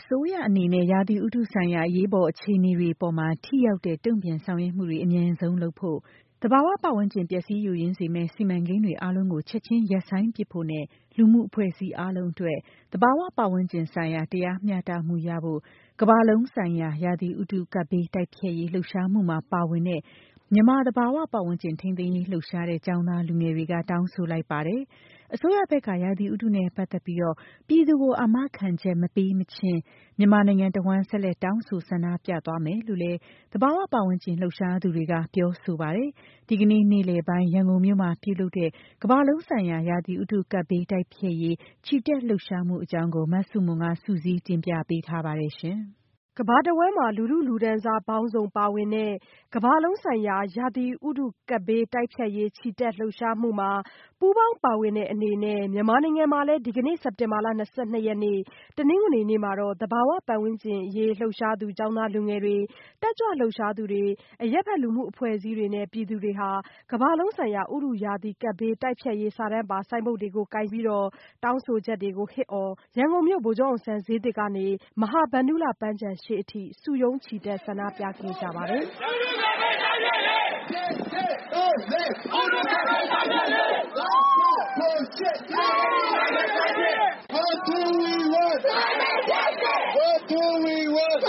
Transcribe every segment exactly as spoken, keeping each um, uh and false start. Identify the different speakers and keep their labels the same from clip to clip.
Speaker 1: အစိုးရအနေနဲ့ရာသီဥတုဆိုင်ရာအရေးပေါ်အခြေအနေတွေပေါ်မှာထိရောက်တဲ့တုံ့ပြန်ဆောင်ရွက်မှုတွေအမြန်ဆုံးလုပ်ဖို့သဘာဝပတ်ဝန်းကျင်ပျက်စီးယိုယွင်းစေမယ့်စီမံကိန်းတွေအားလုံးကိုချက်ချင်းရပ်ဆိုင်းပစ်ဖို့နဲ့လူမှုအဖွဲ့အစည်းအားလုံးအတွက်သဘာဝပတ်ဝန်းကျင်ဆိုင်ရာတရားမျှတမှုရဖို့ကမ္ဘာလုံးဆိုင်ရာရာသီဥတုကပ်ဘေးတိုက်ဖျက်ရေးလှုပ်ရှားမှုမှာပါဝင်တဲ့မြန်မာသဘာဝပတ်ဝန်းကျင်ထိန်းသိမ်းရေးလှုပ်ရှားတဲ့ကျောင်းသားလူငယ်တွေကတောင်းဆိုလိုက်ပါတယ်။အစိုးရဘက်ကရာသီဥတုနဲ့ပတ်သက်ပြီးတော့ပြည်သူကိုအာမခံချက်မပေးမချင်းမြန်မာနိုင်ငံတဝန်းဆက်လက်တောင်းဆိုဆန္ဒပြသွားမယ်လို့လည်းသဘာဝပတ်ဝန်းကျင်လှုပ်ရှားသူတွေကပြောဆိုပါတယ်။ဒီကနေ့နေ့လယ်ပိုင်းရန်ကုန်မြို့မှာပြုလုပ်တဲ့ကမ္ဘာလုံးဆိုင်ရာရာသီဥတုကပ်ဘေးတိုက်ဖျက်ရေးချီတက်လှုပ်ရှားမှုအကြောင်းကိုမဆုမွန်ကစုစည်းတင်ပြပေးထားပါတယ်ရှင်။
Speaker 2: ကမ္ဘာတဝန်းမှာလူထုလူတန်းစားပေါင်းစုံပါဝင်တဲ့ကမ္ဘာလုံးဆိုင်ရာရာသီဥတုကပ်ဘေးတိုက်ဖျက်ရေးချီတက်လှုပ်ရှားမှုမှာပူးပေါင်းပါဝင်တဲ့အနေနဲ့မြန်မာနိုင်ငံမှာလည်းဒီကနေ့စက်တင်ဘာလ၂၂ရက်နေ့တနင်္ဂနွေနေ့မှာတော့သဘာဝပတ်ဝန်းကျင်အရေးလှုပ်ရှားသူကျောင်းသားလူငယ်တွေတက်ကြွလှုပ်ရှားသူတွေအရပ်ဘက်လူမှုအဖွဲ့အစည်းတွေနဲ့ပြည်သူတွေဟာကမ္ဘာလုံးဆိုင်ရာဥတုရာသီကပ်ဘေးတိုက်ဖျက်ရေးစာတမ်းပါဆိုင်းဘုတ်တွေကိုကိုင်ပြီးတော့တောင်းဆိုချက်တွေကိုဟစ်အော်ရန်ကုန်မြို့ဗိုလ်ချုပ်အောင်ဆန်းဈေးသစ်ကနေမဟာဗန္ဓုလပန်းခြံရှေ့အထိစုရုံးချီတက်ဆန္ဒပြခဲ့ကြပါတယ်။
Speaker 3: What do we want? What do we want?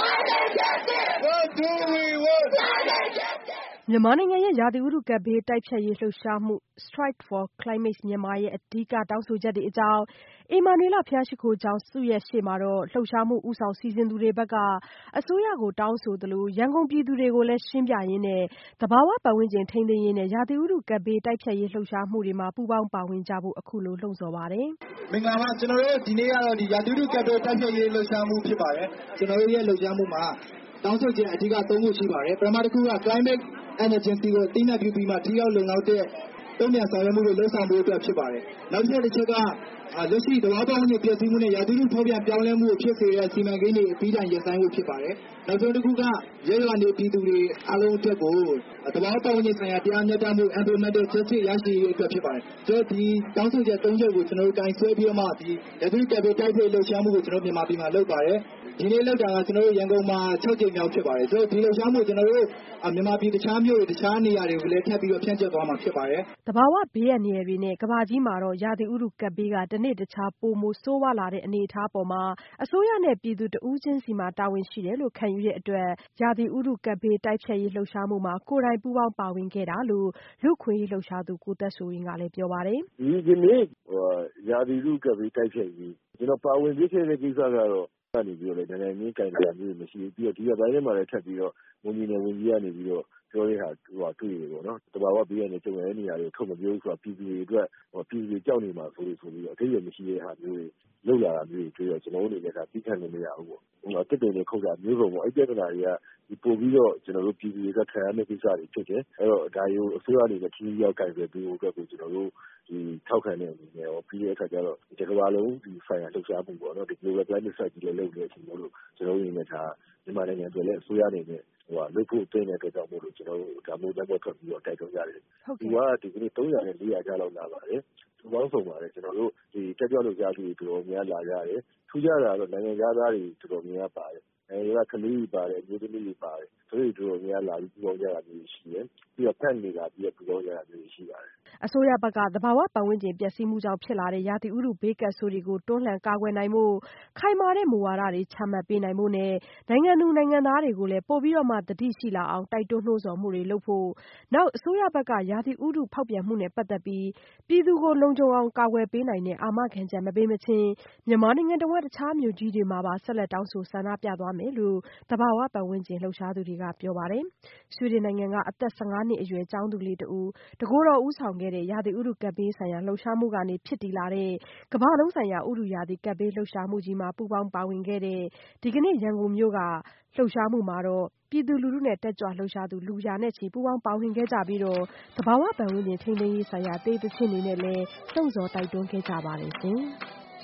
Speaker 3: What do we want?
Speaker 2: မြန်မာနိုင်ငံရဲ့ရာသီဥတုကပ်ဘေးတိုက်ဖျက်ရေးလှုပ်ရှားမှု Strike for Climate Myanmar ရဲ့အဓိကတောင်းဆိုချက်တွေအကြောင်းအင်မာနွေလဘုရားရှိခိုးကျောင်းစုရဲ့ရှေ့မှာတော့လှုပ်ရှားမှုဦးဆောင်စီစဉ်သူတွေဘက်ကအစိုးရကိုတောင်းဆိုသလိုရန်ကုန်ပြည်သူတွေကိုလည်းရှင်းပြရင်းနဲ့သဘာဝပတ်ဝန်းကျင်ထိန်းသိမ်းရေးနဲ့ရာသီဥတုကပ်ဘေးတိုက်ဖျက်ရေးလှုပ်ရှားမှုတွေမှာပူးပေါင်းပါဝင်ကြဖို့အခုလိုလှုံ့ဆော်ပါတယ်
Speaker 3: ။မင်္ဂလာပါကျွန်တော်တို့ဒီနေ့ကတော့ဒီရာသီဥတုကပ်ဘေးတိုက်ဖျက်ရေးလှုပ်ရှားမှုဖြစ်ပါတယ်။ကျွန်တော်တို့ရဲ့လှုပ်ရှားမှုမှာတောင်းဆိုချက်အဓိကသုံးခုရှိပါတယ်။ပထမတစ်ခုက climate emergency ကိုအသိအမှတ်ပြုပြီးမှထိရောက်လုံလောက်တဲ့တုံ့ပြန်ဆောင်ရွက်မှုတွေလှုပ်ဆောင်ဖို့အတွက်ဖြစ်ပါတယ်။နောက်တစ်ချက်ကလက်ရှိသဘာဝပတ်ဝန်းကျင်ပျက်စီးမှုနဲ့ရာသီဥတုဖောက်ပြန်ပြောင်းလဲမှုကိုဖြစ်စေတဲ့စီမံကိန်းတွေအပြီးတိုင်ရပ်ဆိုင်းဖို့ဖြစ်ပါတယ်။နောက်ဆုံးတစ်ခုကရဲရွာနေပြည်သူတွေအားလုံးအတွက်ကိုသဘာဝပတ်ဝန်းကျင်ဆိုင်ရာတရားမျှတမှု environmental justice ရရှိရေးအတွက်ဖြစ်ပါတယ်။ကျွန်တော်ဒီတောင်းဆိုချက်သုံးချက်ကိုကျွန်တော်တို့တိုင်ဆွဲပြီးတော့မှဒီရာသီဥတုကပ်ဘေးတိုက်ဖျက်လှုပ်ရှားမှုကိုကျွန်တော်မြန်မာပြည်မှာလုပ်ပါတယ်။ဒီနေ့လောက်တာကကျွန်တော်တို့ရန်ကုန်မှာ၆ကြိမ်မြောက်ဖြစ်ပါတယ်ဆိုတော့ဒီလှုပ်ရှားမှုကျွန်တော်တို့မြန်မာပြည်တခြားမြို့တွေတခြားနေရာတွေကိုလည်းထပ်ပြီးတော့ဖြန့်ကျက်သွားမှာဖြစ်ပါတယ်
Speaker 2: ။သဘာဝဘေးအန္တရာယ်တွေနဲ့ကမ္ဘာကြီးမှာတော့ရာသီဥတုကပ်ဘေးကတနေ့တခြားပိုမိုဆိုးဝါးလာတဲ့အနေအထားပေါ်မှာအစိုးရနဲ့ပြည်သူတဦးချင်းစီမှာတာဝန်ရှိတယ်လို့ခံယူတဲ့အတွက်ရာသီဥတုကပ်ဘေးတိုက်ဖျက်ရေးလှုပ်ရှားမှုမှာကိုယ်တိုင်ပူးပေါင်းပါဝင်ခဲ့တာလို့လူ့ခွင့်ရေးလှုပ်ရှားသူကိုသက်ဆွေဝင်းကလည်းပြောပါတယ်
Speaker 4: ။ဒီကနေ့ရာသီဥတုကပ်ဘေးတိုက်ဖျက်ရေးကျွန်တော်ပါဝင်ဖြစ်ခဲ့တဲ့ကိစ္စကတော့ကနေပြီးတော့လည်းနိုင်ငံရေးကင်တယ်မျိုးမရှိဘူးပြီးတော့ဒီကဘိုင်းထဲမှာလည်းထပ်ပြီးတော့ဝန်ကြီးနဲ့ဝန်ကြီးကနေပြီးတော့ပြောရတာဟိုတွေ့ရပေါ့နော်တဘာဝဘေးရနေကြုံရတဲ့နေရာတွေထုတ်မပြောဘူးဆိုတာပြည်သူတွေအတွက်ပြည်သူတွေကြောက်နေမှာဆိုလို့ဆိုပြီးတော့အထိရမရှိတဲ့ဟာမျိုးတွေလောက်လာတာမျိုးတွေတွေ့တော့ကျွန်တော်တို့အနေနဲ့ဒါပြီးခံလို့မရဘူးပေါ့ဟိုတက်တယ်နဲ့ခုတ်တာမျိုးစုံပေါ့အဲ့ပြဿနာတွေကဒီပို့ပြီးတော့ကျွန်တော်တို့ပြည်သူတွေကခံရမယ့်ကိစ္စတွေဖြစ်တယ်အဲ့တော့ဒါရိုးအစိုးရအနေနဲ့ကြီးရောက်ကင်တယ်ပြီးတော့ကိုကျွန်တော်တို့ဒီထောက်ခံတဲ့အနေနဲ့ရောပြီးတဲ့အခါကျတော့ဒီကမ္ဘာလုံးဒီဆိုင်ရာလှုပ်ရှားမှုပေါ့နော်ဒီ global climate strategy လည်းလုပ်နေတဲ့အချိန်လို့ကျွန်တော်တို့အနေနဲ့ဒါမြန်မာနိုင်ငံတွေလည်းအစိုးရအနေနဲ့ဟိုလုပ်ဖို့တင်တဲ့အတွက်ကြောင့်မို့လို့ကျွန်တော်တို့ဒါမျိုးတက်ပေါ်ထွက်ပြီးတော့တိုက်တွန်းကြတယ်ဒီကဒီကနေ့သုံးရာနဲ့လေးရာကျလောက်လာပါတယ်သူပေါင်းဆုံးပါတယ်ကျွန်တော်တို့ဒီတက်ကြွလို့ကြားသူတွေတော်များလာကြတယ်ထူးခြားတာတော့နိုင်ငံသားတွေတော်တော်များပါတယ်အဲဒါကလေးတွေပါတယ်အမျိုးသမီးတွေပါတယ်သူတွေတော်တော်များလာပြီးပူပေါင်းကြတာမျိုးရှိတယ်ပြီးတော့ဖက်နေတာပြီးတော့ပူပေါင်းကြတာမျိုးရှိပါတယ်
Speaker 2: အစိုးရဘက်ကသဘာဝပတ်ဝန်းကျင်ပျက်စီးမှုကြောင့်ဖြစ်လာတဲ့ရာသီဥတုဘေးကပ်ဆိုးတွေကိုတွန်းလှန်ကာကွယ်နိုင်ဖို့ခိုင်မာတဲ့မူဝါဒတွေချမှတ်ပေးနိုင်ဖို့နဲ့နိုင်ငံသူနိုင်ငံသားတွေကိုလည်းပိုပြီးတော့မှသတိရှိလာအောင်တိုက်တွန်းနှိုးဆော်မှုတွေလုပ်ဖို့နောက်အစိုးရဘက်ကရာသီဥတုဖောက်ပြန်မှုနဲ့ပတ်သက်ပြီးပြည်သူကိုလုံခြုံအောင်ကာကွယ်ပေးနိုင်တဲ့အာမခံချက်မပေးမချင်းမြန်မာနိုင်ငံတဝန်းတခြားမြို့ကြီးတွေမှာပါဆက်လက်တောင်းဆိုဆန္ဒပြသွားမယ်လို့သဘာဝပတ်ဝန်းကျင်လှုပ်ရှားသူတွေကပြောပါတယ်။ဆွီဒင်နိုင်ငံကအသက်၁၅နှစ်အရွယ်ကျောင်းသူလေးတဦးတကိုယ်တော်ဦးဆောင်ခဲ့တဲ့ရာသီဥတုကပ်ဘေးဆိုင်ရာလှုပ်ရှားမှုကနေဖြစ်တည်လာတဲ့ကမ္ဘာလုံးဆိုင်ရာဥတုရာသီကပ်ဘေးလှုပ်ရှားမှုကြီးမှာပူးပေါင်းပါဝင်ခဲ့တဲ့ဒီကနေ့ရန်ကုန်မြို့ကလှုပ်ရှားမှုမှာတော့ပြည်သူလူထုနဲ့တက်ကြွလှုပ်ရှားသူလူရာနဲ့ချီပူးပေါင်းပါဝင်ခဲ့ကြပြီးတော့သဘာဝပတ်ဝန်းကျင်ထိန်းသိမ်းရေးဆိုင်ရာတေးသချင်းတွေနဲ့လည်းလှုံ့ဆော်တိုက်တွန်းခဲ့ကြပါတယ်ရှင်။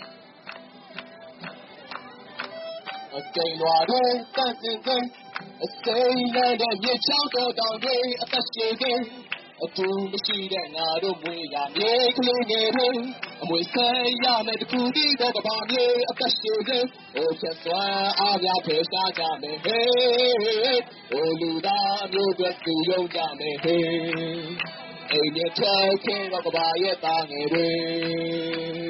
Speaker 2: အစိမ်းလွာတွေတန့်စင်စိမ်းအစိမ်းနဲ့မြေချောင်းတော်တောင်တွေအသက်ရှင်ခြင်း
Speaker 3: အတူမရှိတဲ့ငါတို့မွေးရမြေကလေးငယ်တွေအမွေဆက်ရမယ်တခုတည်းတော့ကဘာမြေအသက်ရှင်ခြင်းဟိုဖြတ်သွားအားပြဖယ်ရှားကြမယ်ဟေးဟိုလူသားမျိုးတွေသူယုံကြမယ်ဟေးအိမ်နဲ့ချောက်ခဲတော့ကဘာရဲ့သားငယ်တွေ